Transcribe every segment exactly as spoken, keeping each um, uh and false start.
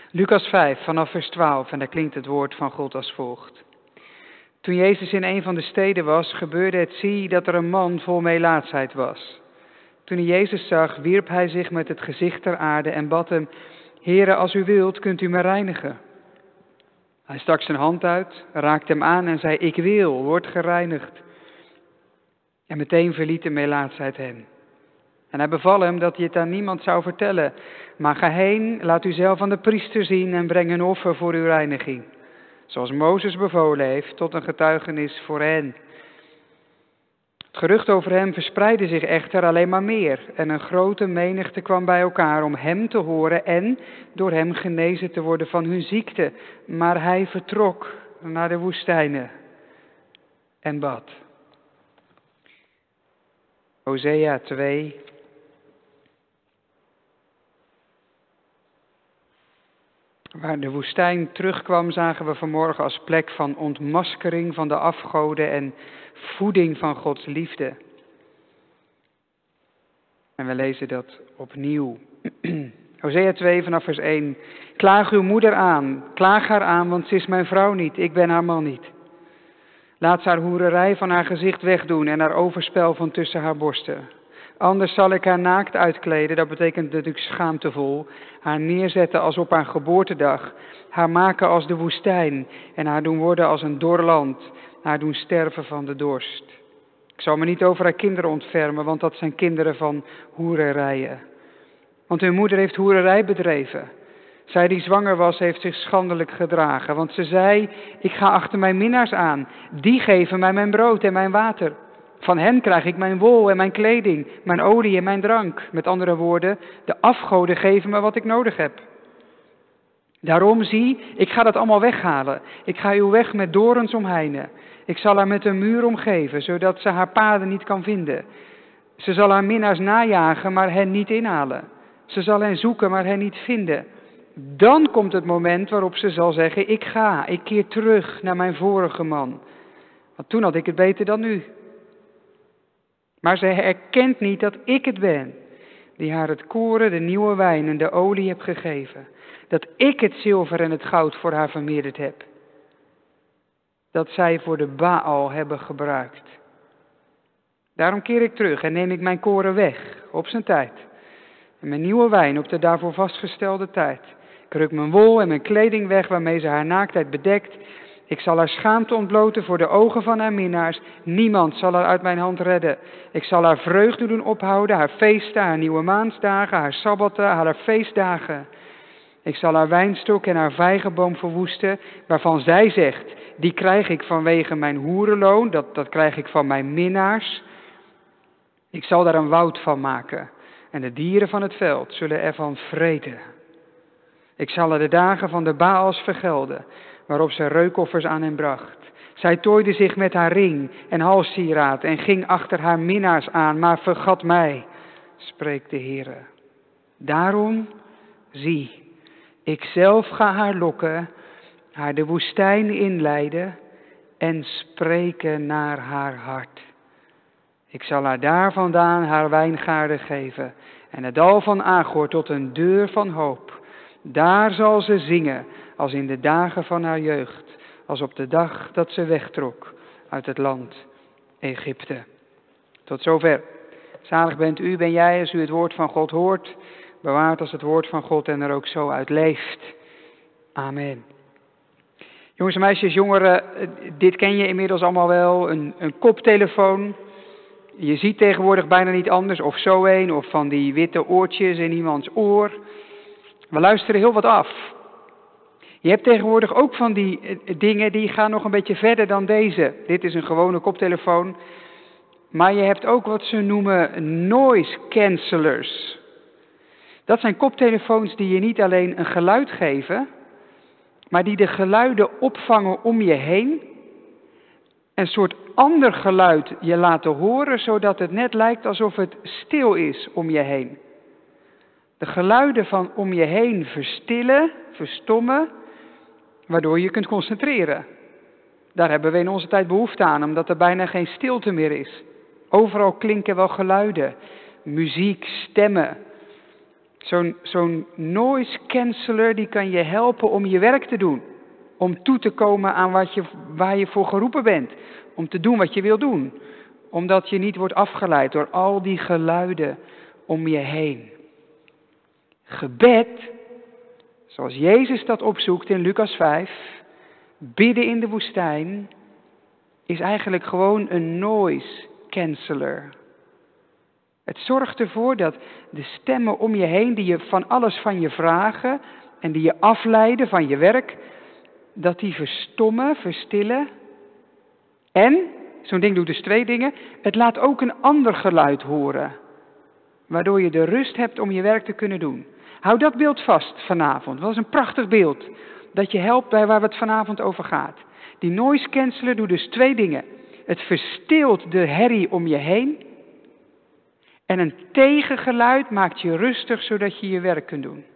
Lucas vijf, vanaf vers twaalf, en daar klinkt het woord van God als volgt. Toen Jezus in een van de steden was, gebeurde het, zie, dat er een man vol melaatsheid was. Toen hij Jezus zag, wierp hij zich met het gezicht ter aarde en bad hem, Heere, als u wilt, kunt u me reinigen. Hij stak zijn hand uit, raakte hem aan en zei, ik wil, word gereinigd. En meteen verliet de melaatsheid hem. En hij beval hem dat hij het aan niemand zou vertellen. Maar ga heen, laat u zelf aan de priester zien en breng een offer voor uw reiniging. Zoals Mozes bevolen heeft, tot een getuigenis voor hen. Het gerucht over hem verspreidde zich echter alleen maar meer. En een grote menigte kwam bij elkaar om hem te horen en door hem genezen te worden van hun ziekte. Maar hij vertrok naar de woestijnen en bad. Hosea twee. Waar de woestijn terugkwam, zagen we vanmorgen als plek van ontmaskering van de afgoden en voeding van Gods liefde. En we lezen dat opnieuw. Hosea twee vanaf vers één. Klaag uw moeder aan, klaag haar aan, want ze is mijn vrouw niet, ik ben haar man niet. Laat ze haar hoererij van haar gezicht wegdoen en haar overspel van tussen haar borsten. Anders zal ik haar naakt uitkleden, dat betekent natuurlijk schaamtevol. Haar neerzetten als op haar geboortedag. Haar maken als de woestijn en haar doen worden als een dor land. Haar doen sterven van de dorst. Ik zal me niet over haar kinderen ontfermen, want dat zijn kinderen van hoererijen. Want hun moeder heeft hoererij bedreven. Zij die zwanger was, heeft zich schandelijk gedragen. Want ze zei, ik ga achter mijn minnaars aan. Die geven mij mijn brood en mijn water. Van hen krijg ik mijn wol en mijn kleding, mijn olie en mijn drank. Met andere woorden, de afgoden geven me wat ik nodig heb. Daarom zie, ik ga dat allemaal weghalen. Ik ga uw weg met dorens omheinen. Ik zal haar met een muur omgeven, zodat ze haar paden niet kan vinden. Ze zal haar minnaars najagen, maar hen niet inhalen. Ze zal hen zoeken, maar hen niet vinden. Dan komt het moment waarop ze zal zeggen, ik ga, ik keer terug naar mijn vorige man. Want toen had ik het beter dan nu. Maar ze erkent niet dat ik het ben, die haar het koren, de nieuwe wijn en de olie heb gegeven. Dat ik het zilver en het goud voor haar vermeerderd heb. Dat zij voor de Baal hebben gebruikt. Daarom keer ik terug en neem ik mijn koren weg, op zijn tijd. En mijn nieuwe wijn op de daarvoor vastgestelde tijd. Ik ruk mijn wol en mijn kleding weg waarmee ze haar naaktheid bedekt. Ik zal haar schaamte ontbloten voor de ogen van haar minnaars. Niemand zal haar uit mijn hand redden. Ik zal haar vreugde doen ophouden, haar feesten, haar nieuwe maansdagen, haar sabbatten, haar feestdagen. Ik zal haar wijnstok en haar vijgenboom verwoesten, waarvan zij zegt, die krijg ik vanwege mijn hoerenloon, dat, dat krijg ik van mijn minnaars. Ik zal daar een woud van maken en de dieren van het veld zullen ervan vreten. Ik zal haar de dagen van de Baals vergelden, waarop ze reukoffers aan hem bracht. Zij tooide zich met haar ring en halssieraad en ging achter haar minnaars aan, maar vergat mij, spreekt de Heere. Daarom, zie, ik zelf ga haar lokken, haar de woestijn inleiden en spreken naar haar hart. Ik zal haar daar vandaan haar wijngaarden geven en het dal van Agor tot een deur van hoop. Daar zal ze zingen als in de dagen van haar jeugd, als op de dag dat ze wegtrok uit het land Egypte. Tot zover. Zalig bent u, ben jij, als u het woord van God hoort, bewaard als het woord van God en er ook zo uit leeft. Amen. Jongens en meisjes, jongeren, dit ken je inmiddels allemaal wel, een, een koptelefoon. Je ziet tegenwoordig bijna niet anders, of zo een, of van die witte oortjes in iemands oor. We luisteren heel wat af. Je hebt tegenwoordig ook van die dingen die gaan nog een beetje verder dan deze. Dit is een gewone koptelefoon. Maar je hebt ook wat ze noemen noise cancelers. Dat zijn koptelefoons die je niet alleen een geluid geven, maar die de geluiden opvangen om je heen. Een soort ander geluid je laten horen, zodat het net lijkt alsof het stil is om je heen. De geluiden van om je heen verstillen, verstommen, waardoor je kunt concentreren. Daar hebben we in onze tijd behoefte aan, omdat er bijna geen stilte meer is. Overal klinken wel geluiden, muziek, stemmen. Zo'n zo'n noise canceller die kan je helpen om je werk te doen. Om toe te komen aan wat je, waar je voor geroepen bent. Om te doen wat je wil doen. Omdat je niet wordt afgeleid door al die geluiden om je heen. Gebed, zoals Jezus dat opzoekt in Lucas vijf, bidden in de woestijn, is eigenlijk gewoon een noise canceller. Het zorgt ervoor dat de stemmen om je heen, die je van alles van je vragen en die je afleiden van je werk, dat die verstommen, verstillen. En, zo'n ding doet dus twee dingen, het laat ook een ander geluid horen, waardoor je de rust hebt om je werk te kunnen doen. Hou dat beeld vast vanavond, dat is een prachtig beeld, dat je helpt bij waar het vanavond over gaat. Die noise canceller doet dus twee dingen. Het verstilt de herrie om je heen. En een tegengeluid maakt je rustig, zodat je je werk kunt doen.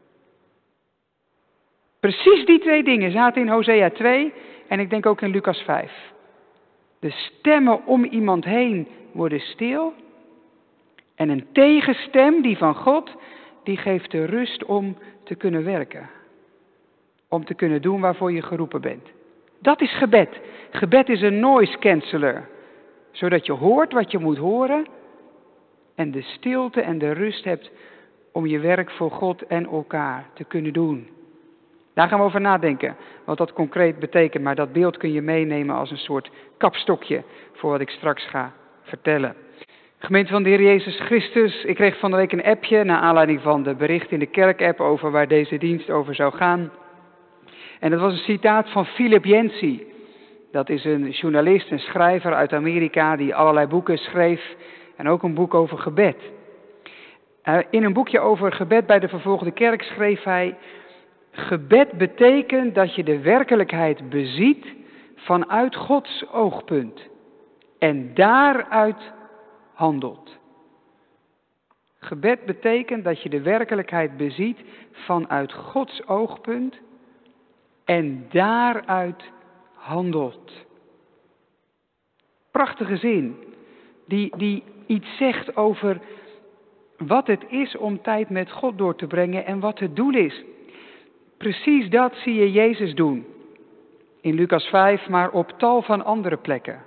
Precies die twee dingen zaten in Hosea twee en ik denk ook in Lucas vijf. De stemmen om iemand heen worden stil. En een tegenstem, die van God, die geeft de rust om te kunnen werken. Om te kunnen doen waarvoor je geroepen bent. Dat is gebed. Gebed is een noise canceller. Zodat je hoort wat je moet horen. En de stilte en de rust hebt om je werk voor God en elkaar te kunnen doen. Daar gaan we over nadenken, wat dat concreet betekent. Maar dat beeld kun je meenemen als een soort kapstokje voor wat ik straks ga vertellen. Gemeente van de Heer Jezus Christus, ik kreeg van de week een appje naar aanleiding van de bericht in de kerkapp over waar deze dienst over zou gaan. En dat was een citaat van Philip Yancey. Dat is een journalist en schrijver uit Amerika die allerlei boeken schreef en ook een boek over gebed. In een boekje over gebed bij de vervolgde kerk schreef hij: gebed betekent dat je de werkelijkheid beziet vanuit Gods oogpunt en daaruit handelt. Gebed betekent dat je de werkelijkheid beziet vanuit Gods oogpunt en daaruit handelt. Prachtige zin, die, die iets zegt over wat het is om tijd met God door te brengen en wat het doel is. Precies dat zie je Jezus doen. In Lucas vijf, maar op tal van andere plekken.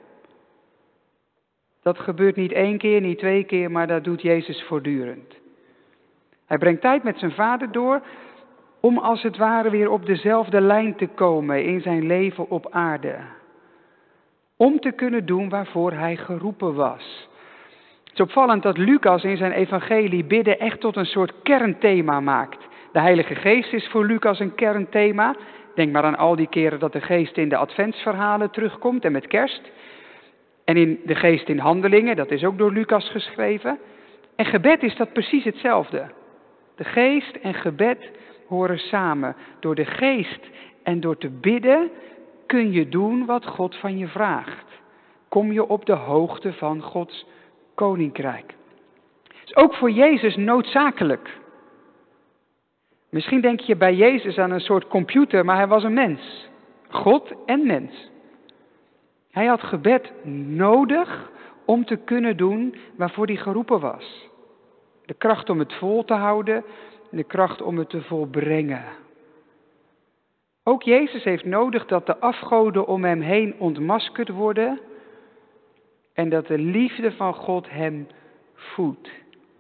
Dat gebeurt niet één keer, niet twee keer, maar dat doet Jezus voortdurend. Hij brengt tijd met zijn Vader door om als het ware weer op dezelfde lijn te komen in zijn leven op aarde. Om te kunnen doen waarvoor hij geroepen was. Het is opvallend dat Lucas in zijn evangelie bidden echt tot een soort kernthema maakt. De Heilige Geest is voor Lucas een kernthema. Denk maar aan al die keren dat de Geest in de adventsverhalen terugkomt en met kerst. En in de Geest in Handelingen, dat is ook door Lucas geschreven. En gebed is dat precies hetzelfde. De Geest en gebed horen samen. Door de Geest en door te bidden kun je doen wat God van je vraagt. Kom je op de hoogte van Gods koninkrijk. Het is ook voor Jezus noodzakelijk. Misschien denk je bij Jezus aan een soort computer, maar hij was een mens. God en mens. Hij had gebed nodig om te kunnen doen waarvoor hij geroepen was. De kracht om het vol te houden, de kracht om het te volbrengen. Ook Jezus heeft nodig dat de afgoden om hem heen ontmaskerd worden en dat de liefde van God hem voedt.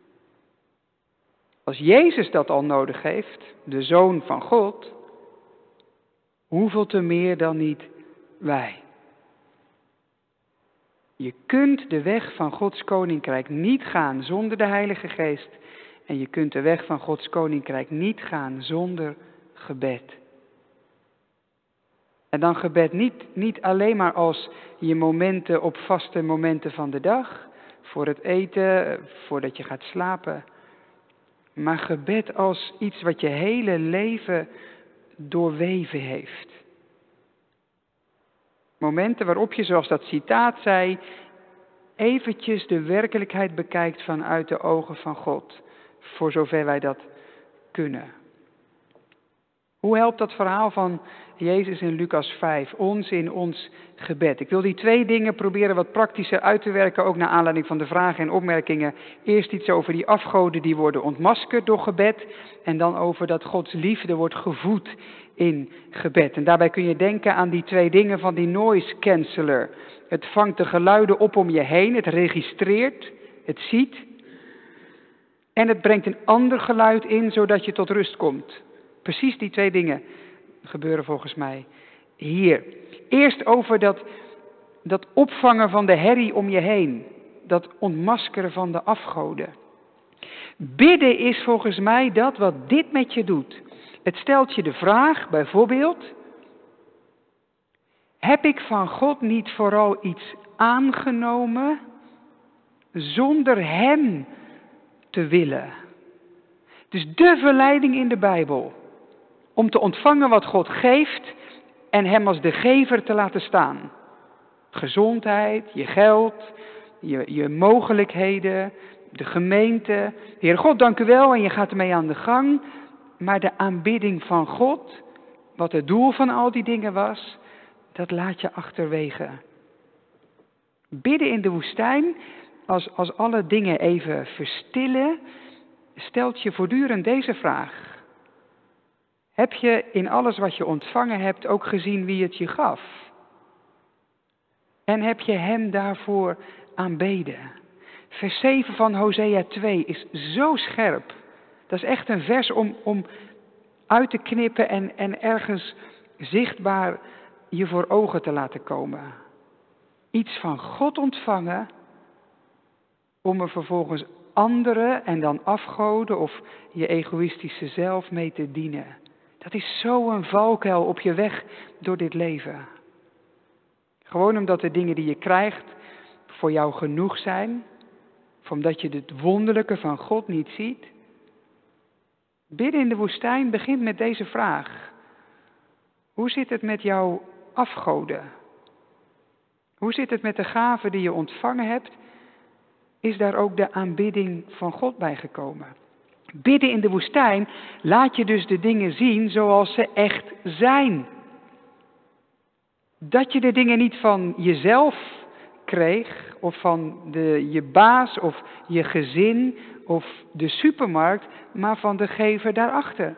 Als Jezus dat al nodig heeft, de Zoon van God, hoeveel te meer dan niet wij? Je kunt de weg van Gods koninkrijk niet gaan zonder de Heilige Geest. En je kunt de weg van Gods koninkrijk niet gaan zonder gebed. En dan gebed niet, niet alleen maar als je momenten op vaste momenten van de dag, voor het eten, voordat je gaat slapen. Maar gebed als iets wat je hele leven doorweven heeft. Momenten waarop je, zoals dat citaat zei, eventjes de werkelijkheid bekijkt vanuit de ogen van God. Voor zover wij dat kunnen. Hoe helpt dat verhaal van Jezus in Lucas vijf ons in ons gebed? Ik wil die twee dingen proberen wat praktischer uit te werken, ook naar aanleiding van de vragen en opmerkingen. Eerst iets over die afgoden die worden ontmaskerd door gebed. En dan over dat Gods liefde wordt gevoed in gebed. En daarbij kun je denken aan die twee dingen van die noise canceller. Het vangt de geluiden op om je heen, het registreert, het ziet. En het brengt een ander geluid in, zodat je tot rust komt. Precies die twee dingen gebeuren volgens mij hier. Eerst over dat, dat opvangen van de herrie om je heen. Dat ontmaskeren van de afgoden. Bidden is volgens mij dat wat dit met je doet. Het stelt je de vraag, bijvoorbeeld: heb ik van God niet vooral iets aangenomen zonder Hem te willen? Dus de verleiding in de Bijbel om te ontvangen wat God geeft en Hem als de gever te laten staan. Gezondheid, je geld, je, je mogelijkheden, de gemeente. Heer God, dank u wel, en je gaat ermee aan de gang. Maar de aanbidding van God, wat het doel van al die dingen was, dat laat je achterwege. Bidden in de woestijn, als, als alle dingen even verstillen, stelt je voortdurend deze vraag. Heb je in alles wat je ontvangen hebt ook gezien wie het je gaf? En heb je Hem daarvoor aanbeden? Vers zeven van Hosea twee is zo scherp. Dat is echt een vers om, om uit te knippen en, en ergens zichtbaar je voor ogen te laten komen. Iets van God ontvangen, om er vervolgens anderen en dan afgoden of je egoïstische zelf mee te dienen. Dat is zo'n valkuil op je weg door dit leven. Gewoon omdat de dingen die je krijgt voor jou genoeg zijn, of omdat je het wonderlijke van God niet ziet. Bidden in de woestijn begint met deze vraag. Hoe zit het met jouw afgoden? Hoe zit het met de gaven die je ontvangen hebt? Is daar ook de aanbidding van God bij gekomen? Bidden in de woestijn laat je dus de dingen zien zoals ze echt zijn. Dat je de dingen niet van jezelf kreeg, of van de, je baas, of je gezin, of de supermarkt, maar van de gever daarachter.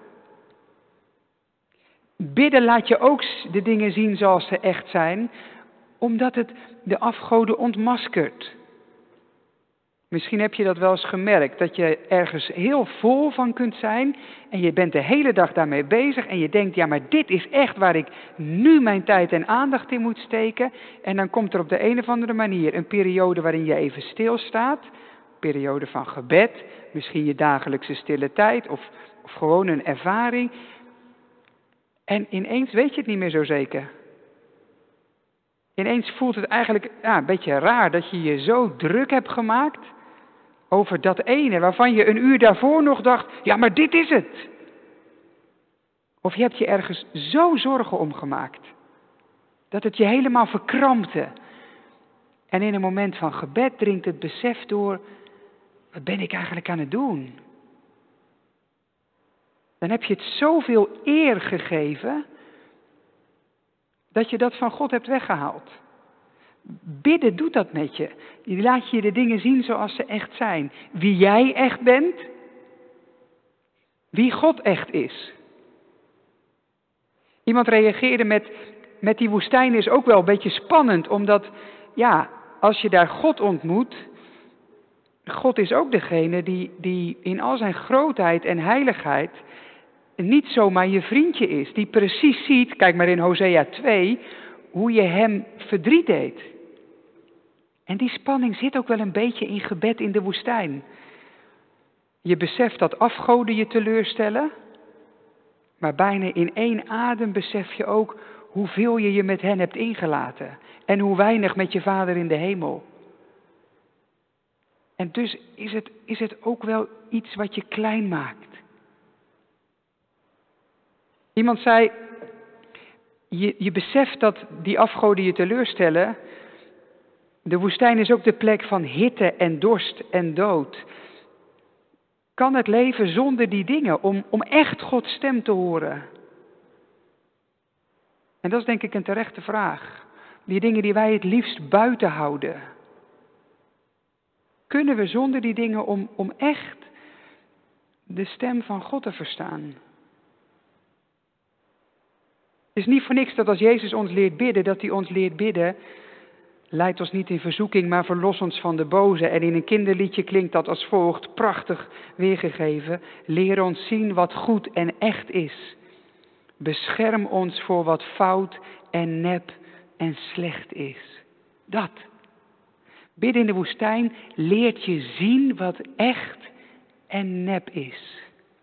Bidden laat je ook de dingen zien zoals ze echt zijn, omdat het de afgoden ontmaskert. Misschien heb je dat wel eens gemerkt, dat je ergens heel vol van kunt zijn en je bent de hele dag daarmee bezig en je denkt, ja, maar dit is echt waar ik nu mijn tijd en aandacht in moet steken. En dan komt er op de een of andere manier een periode waarin je even stilstaat, een periode van gebed, misschien je dagelijkse stille tijd of, of gewoon een ervaring. En ineens weet je het niet meer zo zeker. Ineens voelt het eigenlijk ja, een beetje raar dat je je zo druk hebt gemaakt over dat ene waarvan je een uur daarvoor nog dacht, ja, maar dit is het. Of je hebt je ergens zo zorgen om gemaakt dat het je helemaal verkrampte. En in een moment van gebed dringt het besef door, wat ben ik eigenlijk aan het doen? Dan heb je het zoveel eer gegeven dat je dat van God hebt weggehaald. Bidden doet dat met je. Die laat je de dingen zien zoals ze echt zijn. Wie jij echt bent. Wie God echt is. Iemand reageerde met, met die woestijn is ook wel een beetje spannend. Omdat, ja, als je daar God ontmoet. God is ook degene die, die in al zijn grootheid en heiligheid niet zomaar je vriendje is. Die precies ziet, kijk maar in Hosea twee, hoe je hem verdriet deed. En die spanning zit ook wel een beetje in gebed in de woestijn. Je beseft dat afgoden je teleurstellen. Maar bijna in één adem besef je ook hoeveel je je met hen hebt ingelaten. En hoe weinig met je Vader in de hemel. En dus is het, is het ook wel iets wat je klein maakt. Iemand zei, je, je beseft dat die afgoden je teleurstellen. De woestijn is ook de plek van hitte en dorst en dood. Kan het leven zonder die dingen om, om echt Gods stem te horen? En dat is denk ik een terechte vraag. Die dingen die wij het liefst buiten houden. Kunnen we zonder die dingen om, om echt de stem van God te verstaan? Het is niet voor niks dat als Jezus ons leert bidden, dat hij ons leert bidden. Leid ons niet in verzoeking, maar verlos ons van de boze. En in een kinderliedje klinkt dat als volgt, prachtig weergegeven. Leer ons zien wat goed en echt is. Bescherm ons voor wat fout en nep en slecht is. Dat. Bidden in de woestijn leert je zien wat echt en nep is.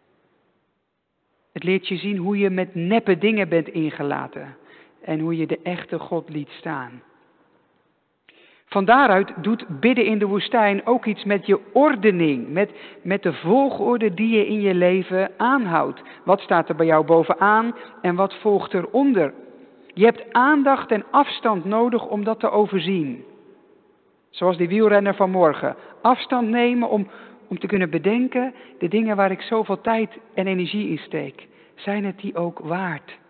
Het leert je zien hoe je met neppe dingen bent ingelaten. En hoe je de echte God liet staan. Van daaruit doet bidden in de woestijn ook iets met je ordening. Met, met de volgorde die je in je leven aanhoudt. Wat staat er bij jou bovenaan en wat volgt eronder? Je hebt aandacht en afstand nodig om dat te overzien. Zoals die wielrenner van morgen. Afstand nemen om, om te kunnen bedenken, de dingen waar ik zoveel tijd en energie in steek. Zijn het die ook waard?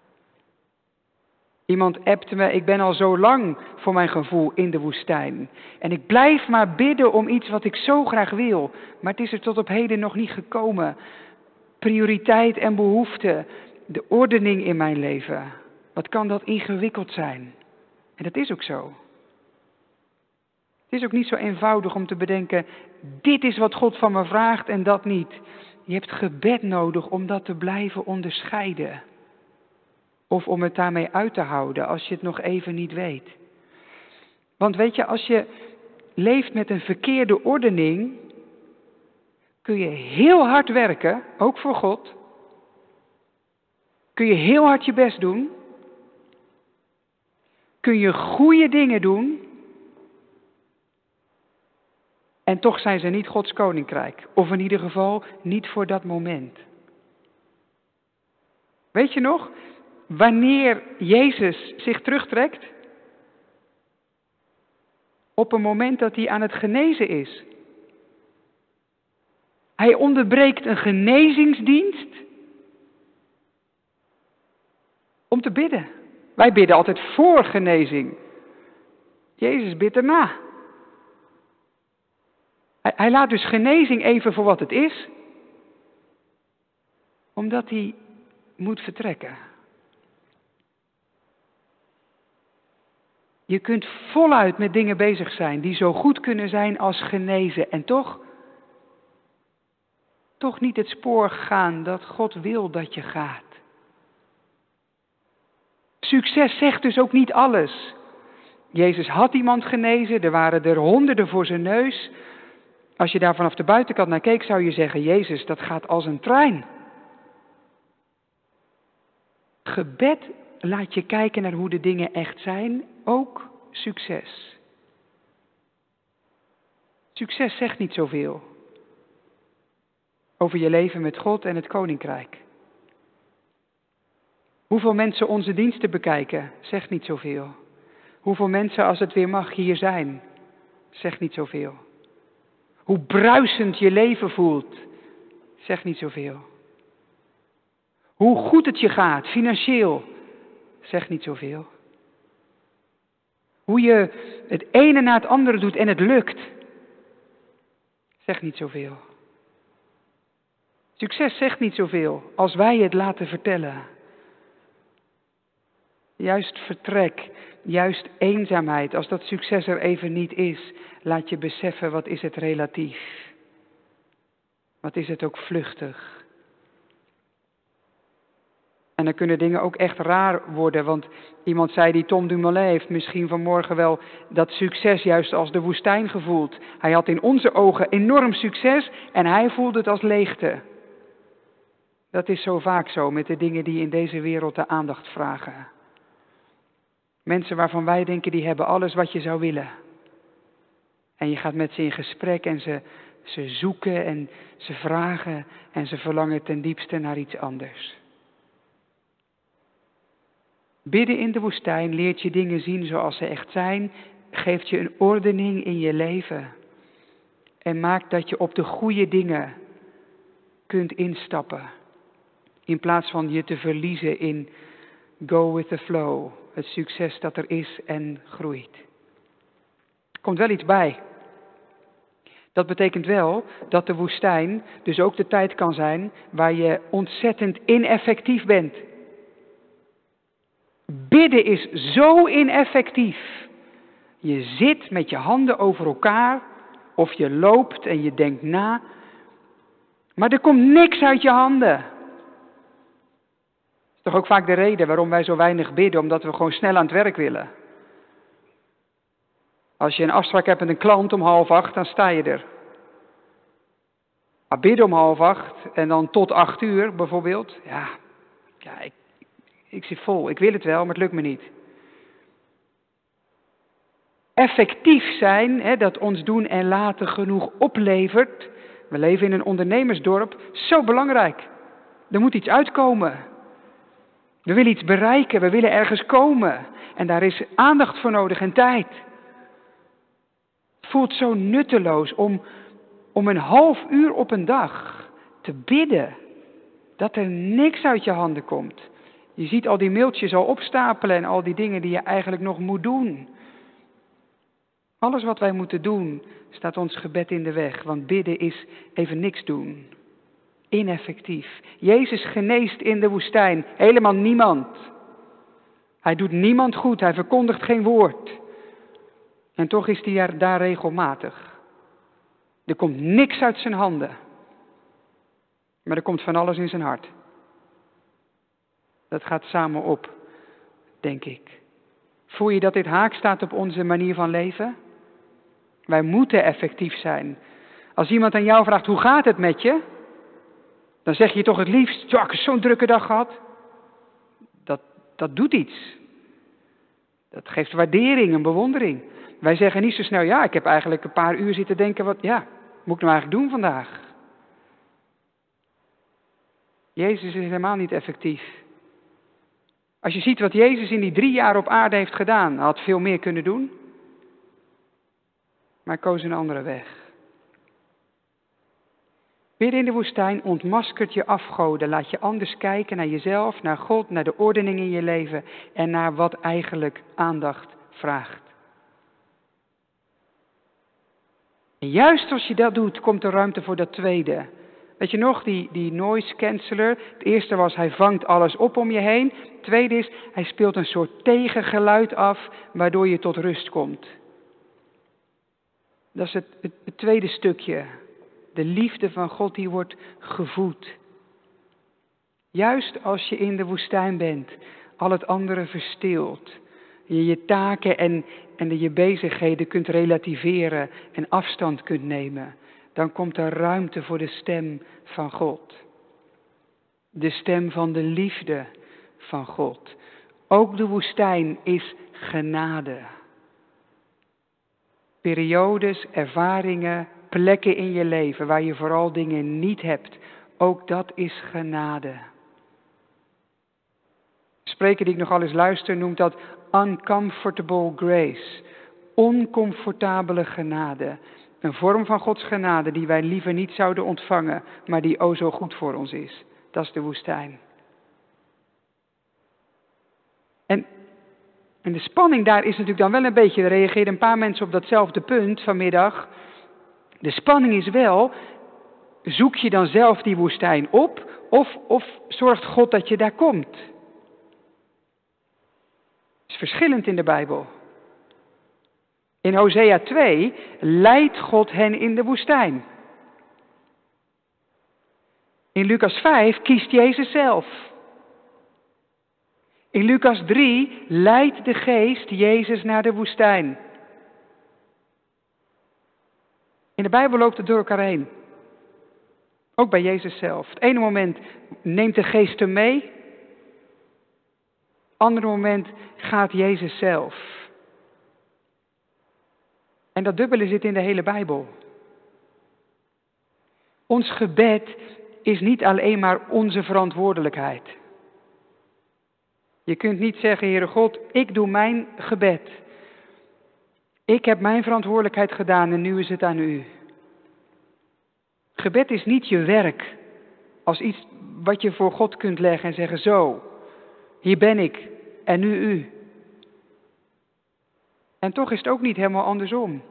Iemand appte me, ik ben al zo lang voor mijn gevoel in de woestijn. En ik blijf maar bidden om iets wat ik zo graag wil. Maar het is er tot op heden nog niet gekomen. Prioriteit en behoefte, de ordening in mijn leven. Wat kan dat ingewikkeld zijn? En dat is ook zo. Het is ook niet zo eenvoudig om te bedenken, dit is wat God van me vraagt en dat niet. Je hebt gebed nodig om dat te blijven onderscheiden. Of om het daarmee uit te houden als je het nog even niet weet. Want weet je, als je leeft met een verkeerde ordening, kun je heel hard werken, ook voor God. Kun je heel hard je best doen. Kun je goede dingen doen. En toch zijn ze niet Gods koninkrijk. Of in ieder geval niet voor dat moment. Weet je nog? Wanneer Jezus zich terugtrekt, op een moment dat hij aan het genezen is. Hij onderbreekt een genezingsdienst om te bidden. Wij bidden altijd voor genezing. Jezus bidt erna. Hij, hij laat dus genezing even voor wat het is, omdat hij moet vertrekken. Je kunt voluit met dingen bezig zijn die zo goed kunnen zijn als genezen. En toch, toch niet het spoor gaan dat God wil dat je gaat. Succes zegt dus ook niet alles. Jezus had iemand genezen, er waren er honderden voor zijn neus. Als je daar vanaf de buitenkant naar keek, zou je zeggen, Jezus, dat gaat als een trein. Gebed laat je kijken naar hoe de dingen echt zijn, ook succes. Succes zegt niet zoveel over je leven met God en het koninkrijk. Hoeveel mensen onze diensten bekijken, zegt niet zoveel. Hoeveel mensen, als het weer mag, hier zijn, zegt niet zoveel. Hoe bruisend je leven voelt, zegt niet zoveel. Hoe goed het je gaat, financieel, zegt niet zoveel. Hoe je het ene na het andere doet en het lukt, zegt niet zoveel. Succes zegt niet zoveel als wij het laten vertellen. Juist vertrek, juist eenzaamheid, als dat succes er even niet is, laat je beseffen wat is het relatief. Wat is het ook vluchtig. En dan kunnen dingen ook echt raar worden, want iemand zei die Tom Dumoulin heeft misschien vanmorgen wel dat succes juist als de woestijn gevoeld. Hij had in onze ogen enorm succes en hij voelde het als leegte. Dat is zo vaak zo met de dingen die in deze wereld de aandacht vragen. Mensen waarvan wij denken die hebben alles wat je zou willen. En je gaat met ze in gesprek en ze, ze zoeken en ze vragen en ze verlangen ten diepste naar iets anders. Bidden in de woestijn leert je dingen zien zoals ze echt zijn, geeft je een ordening in je leven en maakt dat je op de goede dingen kunt instappen. In plaats van je te verliezen in Go with the flow. Het succes dat er is en groeit. Er komt wel iets bij. Dat betekent wel dat de woestijn dus ook de tijd kan zijn waar je ontzettend ineffectief bent. Bidden is zo ineffectief. Je zit met je handen over elkaar of je loopt en je denkt na. Maar er komt niks uit je handen. Dat is toch ook vaak de reden waarom wij zo weinig bidden, omdat we gewoon snel aan het werk willen. Als je een afspraak hebt met een klant om half acht, dan sta je er. Maar bidden om half acht en dan tot acht uur bijvoorbeeld. Ja, ja ik, ik zit vol. Ik wil het wel, maar het lukt me niet. Effectief zijn, hè, dat ons doen en laten genoeg oplevert. We leven in een ondernemersdorp, zo belangrijk. Er moet iets uitkomen. We willen iets bereiken, we willen ergens komen. En daar is aandacht voor nodig en tijd. Het voelt zo nutteloos om, om een half uur op een dag te bidden. Dat er niks uit je handen komt. Je ziet al die mailtjes al opstapelen en al die dingen die je eigenlijk nog moet doen. Alles wat wij moeten doen, staat ons gebed in de weg. Want bidden is even niks doen. Ineffectief. Jezus geneest in de woestijn. Helemaal niemand. Hij doet niemand goed. Hij verkondigt geen woord. En toch is hij er daar regelmatig. Er komt niks uit zijn handen. Maar er komt van alles in zijn hart. Dat gaat samen op, denk ik. Voel je dat dit haak staat op onze manier van leven? Wij moeten effectief zijn. Als iemand aan jou vraagt, hoe gaat het met je? Dan zeg je toch het liefst, ja, ik heb zo'n drukke dag gehad. Dat, dat doet iets. Dat geeft waardering en bewondering. Wij zeggen niet zo snel, ja, ik heb eigenlijk een paar uur zitten denken, wat, ja, moet ik nou eigenlijk doen vandaag? Jezus is helemaal niet effectief. Als je ziet wat Jezus in die drie jaar op aarde heeft gedaan, hij had veel meer kunnen doen. Maar hij koos een andere weg. Bidden in de woestijn ontmaskert je afgoden. Laat je anders kijken naar jezelf, naar God, naar de ordening in je leven en naar wat eigenlijk aandacht vraagt. En juist als je dat doet, komt er ruimte voor dat tweede. Weet je nog, die, die noise canceller. Het eerste was, hij vangt alles op om je heen. Het tweede is, hij speelt een soort tegengeluid af, waardoor je tot rust komt. Dat is het, het, het tweede stukje. De liefde van God die wordt gevoed. Juist als je in de woestijn bent, al het andere verstilt. Je je taken en, en de, je bezigheden kunt relativeren en afstand kunt nemen. Dan komt er ruimte voor de stem van God. De stem van de liefde van God. Ook de woestijn is genade. Periodes, ervaringen, plekken in je leven waar je vooral dingen niet hebt. Ook dat is genade. De spreker die ik nogal eens luister noemt dat uncomfortable grace. Oncomfortabele genade. Een vorm van Gods genade die wij liever niet zouden ontvangen, maar die o zo goed voor ons is. Dat is de woestijn. En, en de spanning daar is natuurlijk dan wel een beetje, er reageerden een paar mensen op datzelfde punt vanmiddag. De spanning is wel, zoek je dan zelf die woestijn op of, of zorgt God dat je daar komt? Het is verschillend in de Bijbel. In Hosea twee leidt God hen in de woestijn. In Lucas vijf kiest Jezus zelf. In Lucas drie leidt de Geest Jezus naar de woestijn. In de Bijbel loopt het door elkaar heen. Ook bij Jezus zelf. Het ene moment neemt de Geest hem mee. Het andere moment gaat Jezus zelf. En dat dubbele zit in de hele Bijbel. Ons gebed is niet alleen maar onze verantwoordelijkheid. Je kunt niet zeggen, Heere God, ik doe mijn gebed. Ik heb mijn verantwoordelijkheid gedaan en nu is het aan u. Gebed is niet je werk als iets wat je voor God kunt leggen en zeggen zo. Hier ben ik en nu u. En toch is het ook niet helemaal andersom.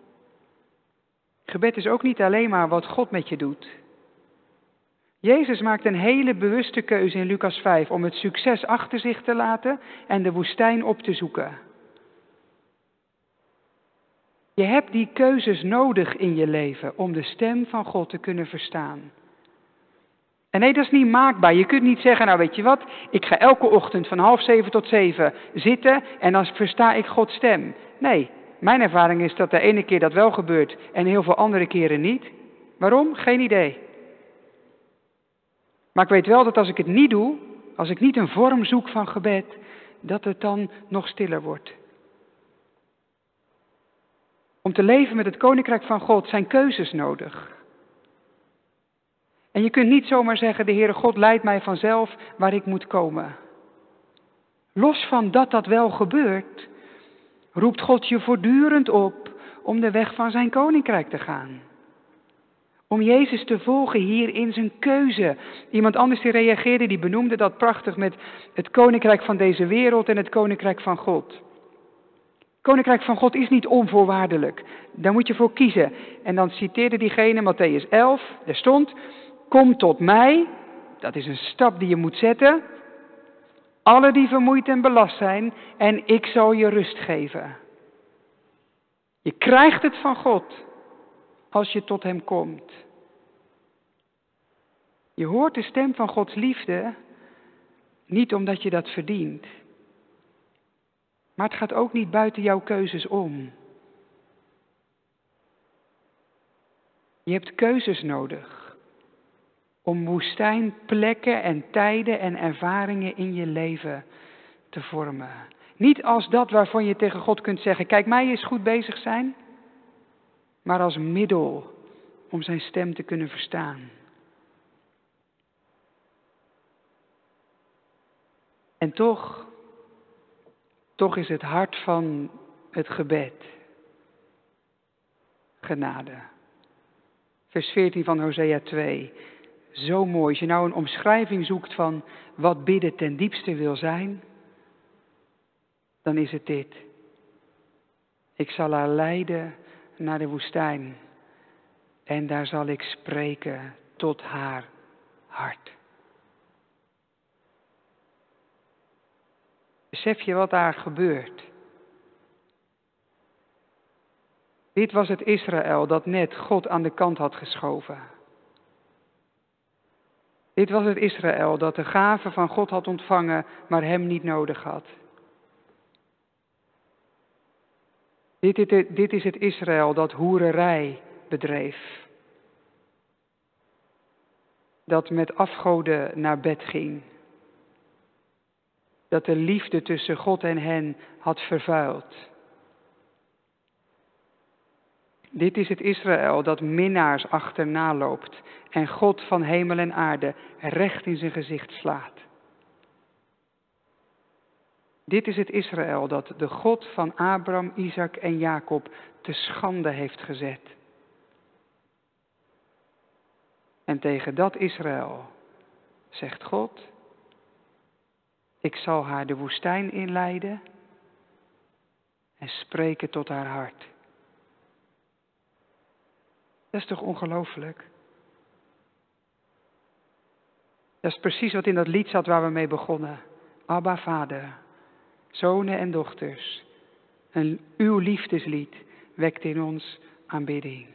Gebed is ook niet alleen maar wat God met je doet. Jezus maakt een hele bewuste keuze in Lucas vijf om het succes achter zich te laten en de woestijn op te zoeken. Je hebt die keuzes nodig in je leven om de stem van God te kunnen verstaan. En nee, dat is niet maakbaar. Je kunt niet zeggen, nou weet je wat, ik ga elke ochtend van half zeven tot zeven zitten en dan versta ik Gods stem. Nee, mijn ervaring is dat de ene keer dat wel gebeurt en heel veel andere keren niet. Waarom? Geen idee. Maar ik weet wel dat als ik het niet doe, als ik niet een vorm zoek van gebed, dat het dan nog stiller wordt. Om te leven met het Koninkrijk van God zijn keuzes nodig. En je kunt niet zomaar zeggen, de Heere God leidt mij vanzelf waar ik moet komen. Los van dat dat wel gebeurt, roept God je voortdurend op om de weg van zijn Koninkrijk te gaan. Om Jezus te volgen hier in zijn keuze. Iemand anders die reageerde, die benoemde dat prachtig met het Koninkrijk van deze wereld en het Koninkrijk van God. Koninkrijk van God is niet onvoorwaardelijk. Daar moet je voor kiezen. En dan citeerde diegene Matthäus elf, daar stond, kom tot mij, dat is een stap die je moet zetten, alle die vermoeid en belast zijn, en ik zal je rust geven. Je krijgt het van God als je tot hem komt. Je hoort de stem van Gods liefde niet omdat je dat verdient. Maar het gaat ook niet buiten jouw keuzes om. Je hebt keuzes nodig om woestijnplekken en tijden en ervaringen in je leven te vormen. Niet als dat waarvan je tegen God kunt zeggen, kijk mij eens goed bezig zijn, maar als middel om zijn stem te kunnen verstaan. En toch, toch is het hart van het gebed genade. Vers veertien van Hosea twee. Zo mooi. Als je nou een omschrijving zoekt van wat bidden ten diepste wil zijn, dan is het dit. Ik zal haar leiden naar de woestijn en daar zal ik spreken tot haar hart. Besef je wat daar gebeurt? Dit was het Israël dat net God aan de kant had geschoven. Dit was het Israël dat de gave van God had ontvangen, maar hem niet nodig had. Dit, dit, dit is het Israël dat hoererij bedreef. Dat met afgoden naar bed ging. Dat de liefde tussen God en hen had vervuild. Dit is het Israël dat minnaars achterna loopt en God van hemel en aarde recht in zijn gezicht slaat. Dit is het Israël dat de God van Abraham, Isaac en Jacob te schande heeft gezet. En tegen dat Israël zegt God, ik zal haar de woestijn inleiden en spreken tot haar hart. Dat is toch ongelooflijk? Dat is precies wat in dat lied zat waar we mee begonnen. Abba, Vader, zonen en dochters, en uw liefdeslied wekt in ons aanbidding.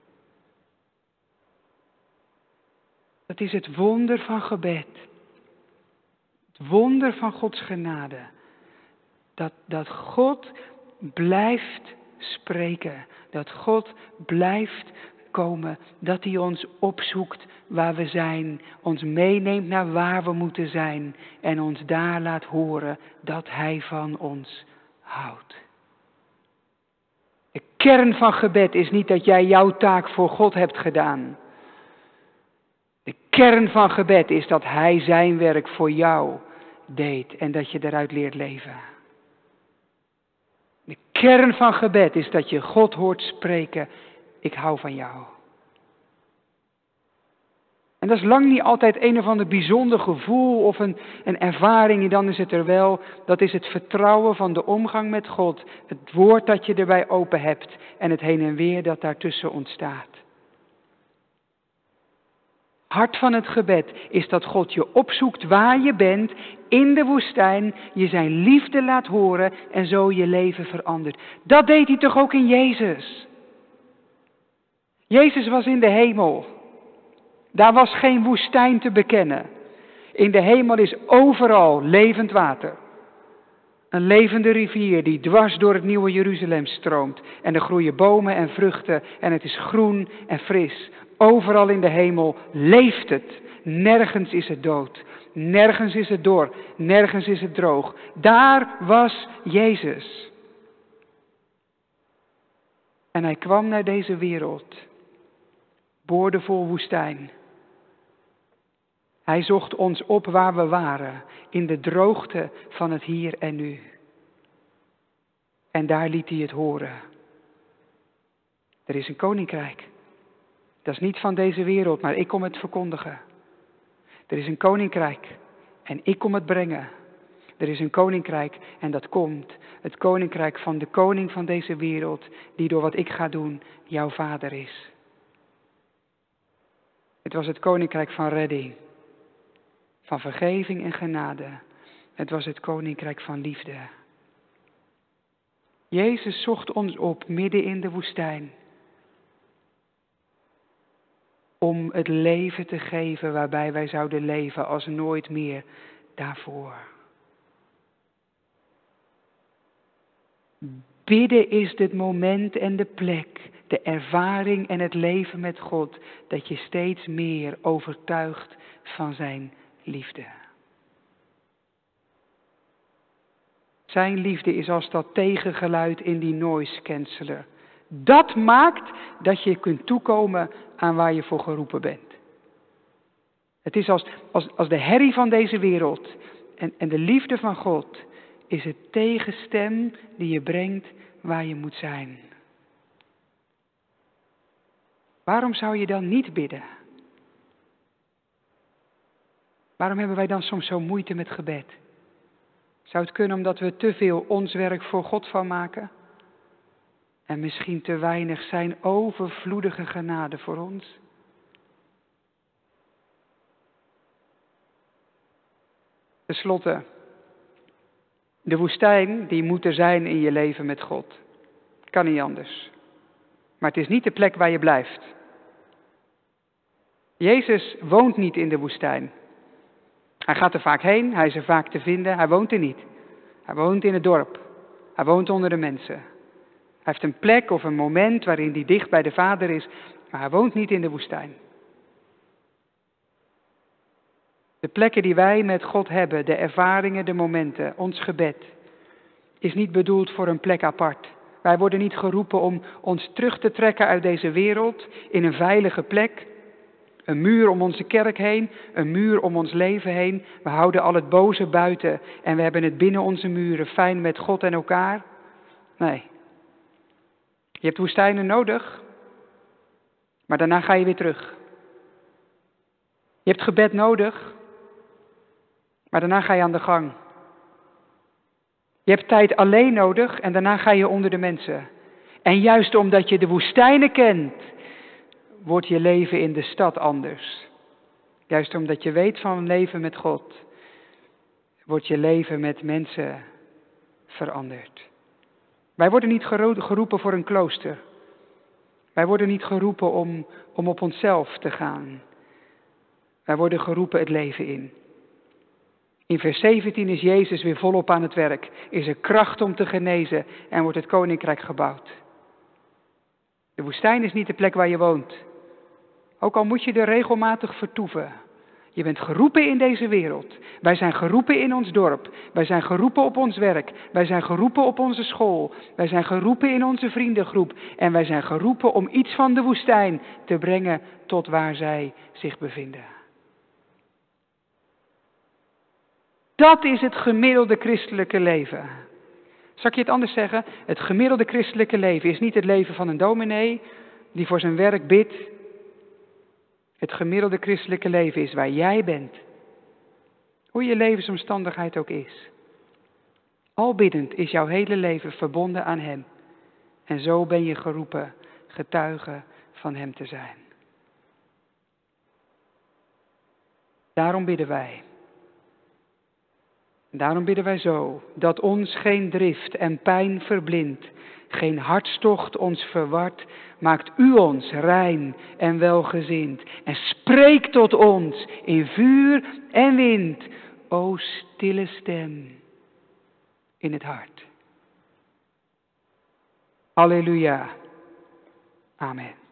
Dat is het wonder van gebed. Het wonder van Gods genade. Dat, dat God blijft spreken. Dat God blijft komen. Dat hij ons opzoekt waar we zijn. Ons meeneemt naar waar we moeten zijn. En ons daar laat horen dat hij van ons houdt. De kern van gebed is niet dat jij jouw taak voor God hebt gedaan. De kern van gebed is dat hij zijn werk voor jou deed en dat je daaruit leert leven. De kern van gebed is dat je God hoort spreken, ik hou van jou. En dat is lang niet altijd een of ander bijzonder gevoel of een, een ervaring en dan is het er wel. Dat is het vertrouwen van de omgang met God. Het woord dat je erbij open hebt en het heen en weer dat daartussen ontstaat. Hart van het gebed is dat God je opzoekt waar je bent, in de woestijn, je zijn liefde laat horen en zo je leven verandert. Dat deed hij toch ook in Jezus? Jezus was in de hemel. Daar was geen woestijn te bekennen. In de hemel is overal levend water. Een levende rivier die dwars door het nieuwe Jeruzalem stroomt. En er groeien bomen en vruchten en het is groen en fris. Overal in de hemel leeft het. Nergens is het dood. Nergens is het dor. Nergens is het droog. Daar was Jezus. En hij kwam naar deze wereld. Boordevol woestijn. Hij zocht ons op waar we waren. In de droogte van het hier en nu. En daar liet hij het horen. Er is een koninkrijk. Dat is niet van deze wereld, maar ik kom het verkondigen. Er is een koninkrijk en ik kom het brengen. Er is een koninkrijk en dat komt. Het koninkrijk van de koning van deze wereld, die door wat ik ga doen, jouw vader is. Het was het koninkrijk van redding, van vergeving en genade. Het was het koninkrijk van liefde. Jezus zocht ons op midden in de woestijn. Om het leven te geven waarbij wij zouden leven als nooit meer daarvoor. Bidden is het moment en de plek, de ervaring en het leven met God, dat je steeds meer overtuigt van zijn liefde. Zijn liefde is als dat tegengeluid in die noise canceller. Dat maakt dat je kunt toekomen aan waar je voor geroepen bent. Het is als, als, als de herrie van deze wereld en, en de liefde van God is het tegenstem die je brengt waar je moet zijn. Waarom zou je dan niet bidden? Waarom hebben wij dan soms zo moeite met gebed? Zou het kunnen omdat we te veel ons werk voor God van maken? En misschien te weinig zijn overvloedige genade voor ons? Ten slotte, de woestijn die moet er zijn in je leven met God. Kan niet anders. Maar het is niet de plek waar je blijft. Jezus woont niet in de woestijn. Hij gaat er vaak heen, hij is er vaak te vinden, hij woont er niet. Hij woont in het dorp. Hij woont onder de mensen. Hij heeft een plek of een moment waarin hij dicht bij de Vader is, maar hij woont niet in de woestijn. De plekken die wij met God hebben, de ervaringen, de momenten, ons gebed, is niet bedoeld voor een plek apart. Wij worden niet geroepen om ons terug te trekken uit deze wereld in een veilige plek. Een muur om onze kerk heen, een muur om ons leven heen. We houden al het boze buiten en we hebben het binnen onze muren fijn met God en elkaar. Nee. Je hebt woestijnen nodig, maar daarna ga je weer terug. Je hebt gebed nodig, maar daarna ga je aan de gang. Je hebt tijd alleen nodig en daarna ga je onder de mensen. En juist omdat je de woestijnen kent, wordt je leven in de stad anders. Juist omdat je weet van leven met God, wordt je leven met mensen veranderd. Wij worden niet geroepen voor een klooster. Wij worden niet geroepen om, om op onszelf te gaan. Wij worden geroepen het leven in. In vers zeventien is Jezus weer volop aan het werk. Is er kracht om te genezen en wordt het koninkrijk gebouwd. De woestijn is niet de plek waar je woont. Ook al moet je er regelmatig vertoeven. Je bent geroepen in deze wereld. Wij zijn geroepen in ons dorp. Wij zijn geroepen op ons werk. Wij zijn geroepen op onze school. Wij zijn geroepen in onze vriendengroep. En wij zijn geroepen om iets van de woestijn te brengen tot waar zij zich bevinden. Dat is het gemiddelde christelijke leven. Zal ik je het anders zeggen? Het gemiddelde christelijke leven is niet het leven van een dominee die voor zijn werk bidt Het gemiddelde christelijke leven is waar jij bent. Hoe je levensomstandigheid ook is. Al biddend is jouw hele leven verbonden aan Hem. En zo ben je geroepen getuige van Hem te zijn. Daarom bidden wij. Daarom bidden wij zo, dat ons geen drift en pijn verblindt, geen hartstocht ons verward, maakt U ons rein en welgezind en spreek tot ons in vuur en wind, o stille stem in het hart. Halleluja. Amen.